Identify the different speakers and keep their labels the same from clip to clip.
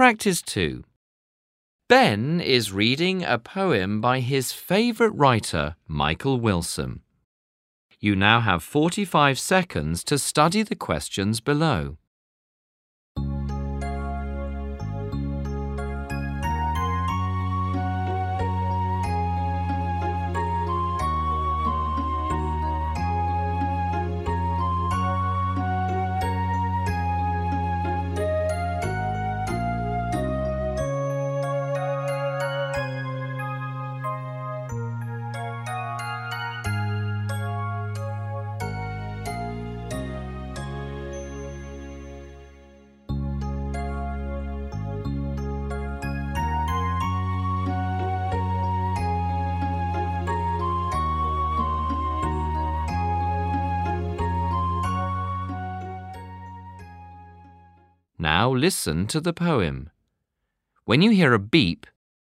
Speaker 1: Practice 2. Ben is reading a poem by his favourite writer, Michael Wilson. You now have 45 seconds to study the questions below. Now listen to the poem. When you hear a beep,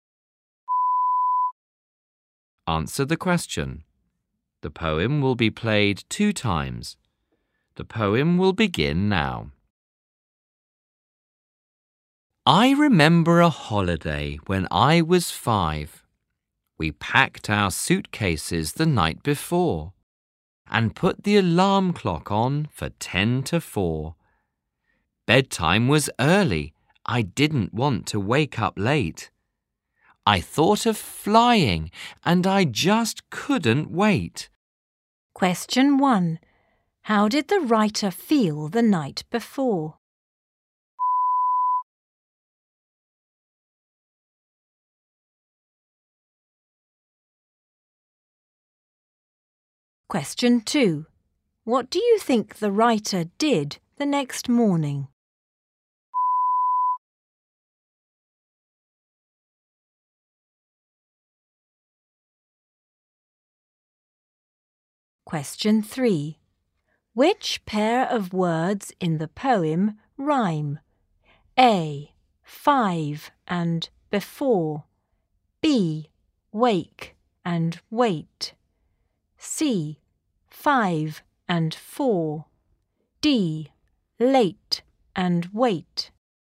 Speaker 1: answer the question. The poem will be played 2 times. The poem will begin now. I remember a holiday when I was 5. We packed our suitcases the night before and put the alarm clock on for 10 to 4. Bedtime was early. I didn't want to wake up late. I thought of flying and I just couldn't wait.
Speaker 2: Question 1. How did the writer feel the night before? Question 2. What do you think the writer did the next morning? Question 3. Which pair of words in the poem rhyme? A. 5 and before. B. Wake and wait. C. 5 and 4. D. Late and wait.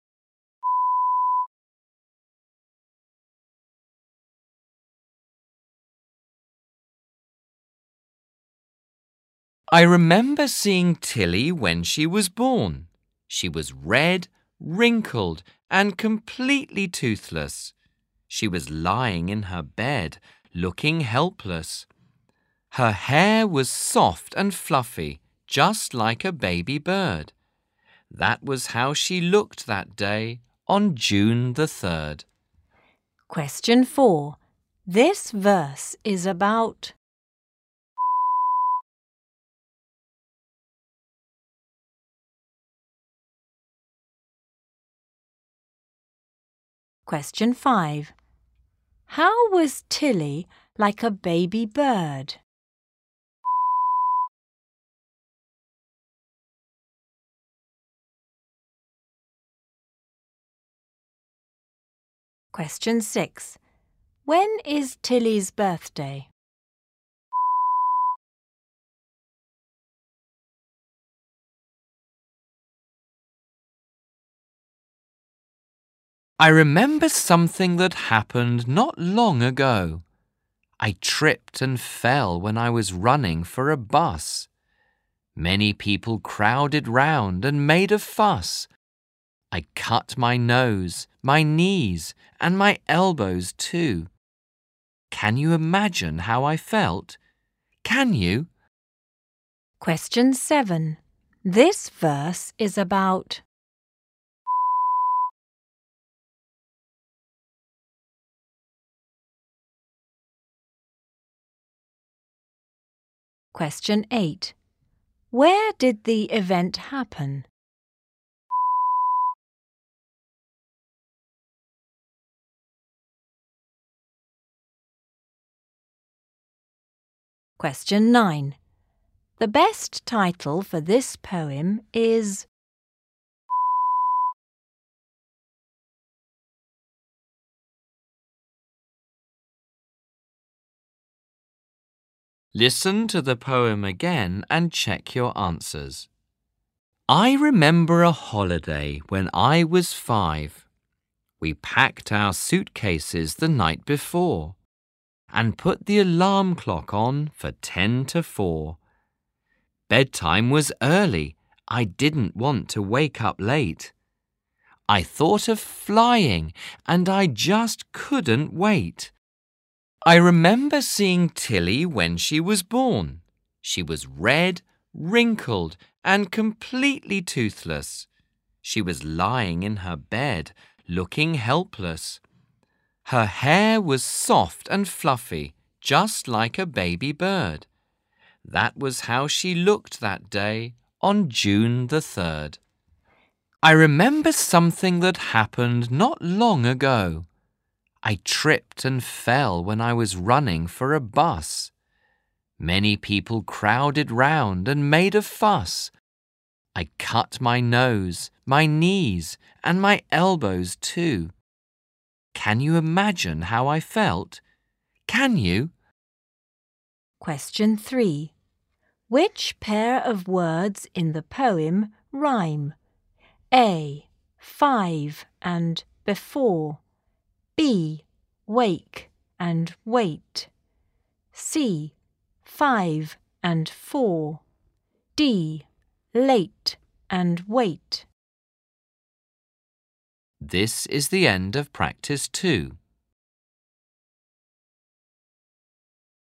Speaker 1: I remember seeing Tilly when she was born. She was red, wrinkled, and completely toothless. She was lying in her bed, looking helpless. Her hair was soft and fluffy, just like a baby bird. That was how she looked that day on June the 3rd.
Speaker 2: Question 4. This verse is about... Question 5. How was Tilly like a baby bird? Question 6. When is Tilly's birthday?
Speaker 1: I remember something that happened not long ago. I tripped and fell when I was running for a bus. Many people crowded round and made a fuss. I cut my nose, my knees, and my elbows too. Can you imagine how I felt? Can you?
Speaker 2: Question 7. This verse is about... Question 8. Where did the event happen? Question 9. The best title for this poem is...
Speaker 1: Listen to the poem again and check your answers. I remember a holiday when I was 5. We packed our suitcases the night before and put the alarm clock on for 10 to 4. Bedtime was early. I didn't want to wake up late. I thought of flying and I just couldn't wait. I remember seeing Tilly when she was born. She was red, wrinkled, and completely toothless. She was lying in her bed, looking helpless. Her hair was soft and fluffy, just like a baby bird. That was how she looked that day on June the 3rd. I remember something that happened not long ago. I tripped and fell when I was running for a bus. Many people crowded round and made a fuss. I cut my nose, my knees, and my elbows too. Can you imagine how I felt? Can you?
Speaker 2: Question 3. Which pair of words in the poem rhyme? A. 5 and before. B. Wake and wait. C. 5 and 4. D. Late and wait.
Speaker 1: This is the end of practice 2.